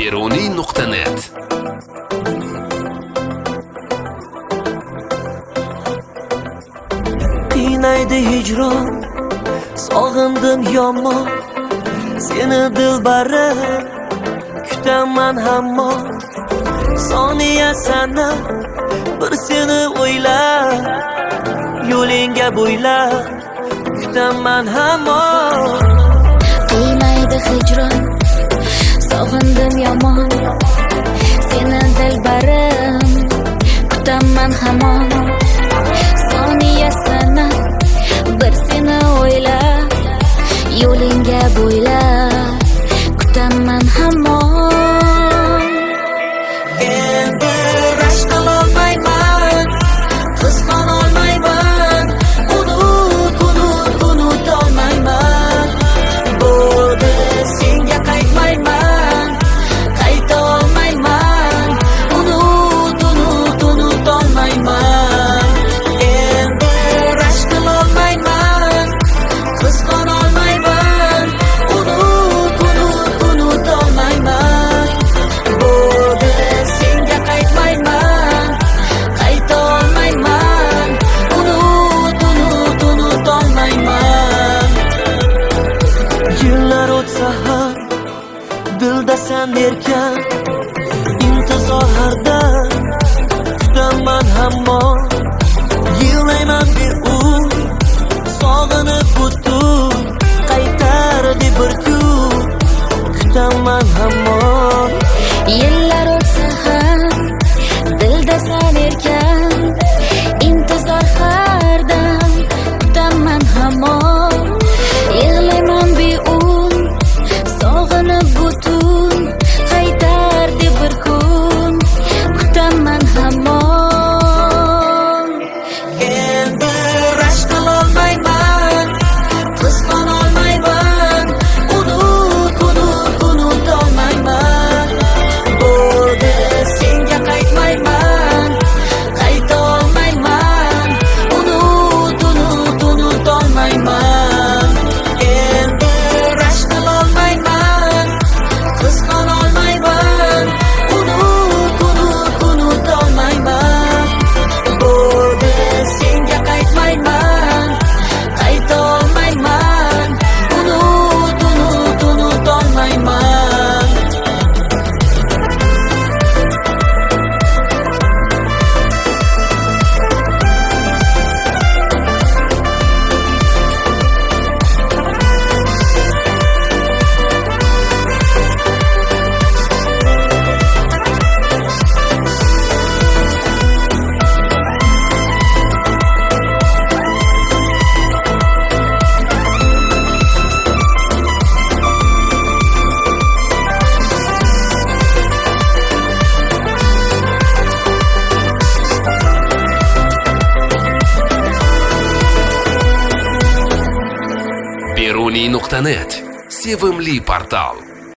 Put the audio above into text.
Beruniy.net. Qiynaydi hijron, sog'indim yomon, seni dilbarim, kutaman hamon. Soniya sana bir seni o'ylab, yo'lingga bo'ylab, kutaman hamon. Qiynaydi hijron, sog'indim yomon, seni dilbarim, kutaman hamon. Soniya sana bir seni o'ylab, yo'lingga bo'ylab, kutaman hamon. Endi rashk qilolmayman, qizg'anolmayman, unutolmayman. Bo'ldi, senga qaytmayman, qayta olmayman, unutolmayman. Endi rashk qilolmayman, qizg'anolmayman, unutolmayman. Bo'ldi, senga qaytmayman, qayta olmayman, unutolmayman. Yillar o'tsa ham dilda sen erkan, intizor hardan kutaman hamon. Yig'layman beun, sog'inib butun, qaytardi bir kun, kutaman hamon. Yillar o'tsa ham dilda sen erkan, intizor hardan kutaman hamon. Yig'layman beun, sog'inib butun, qaytardi bir kun, kutaman hamon. Endi rashk qilolmayman, qizg'anolmayman, unutolmayman. Bo'ldi, senga qaytmayman, qayta olmayman, unutolmayman. Endi rashk qilolmayman, qizg'anolmayman, unutolmayman. Bo'ldi, senga qaytmayman, qayta olmayman, unutolmayman. Beruniy.net. Sevimli portal.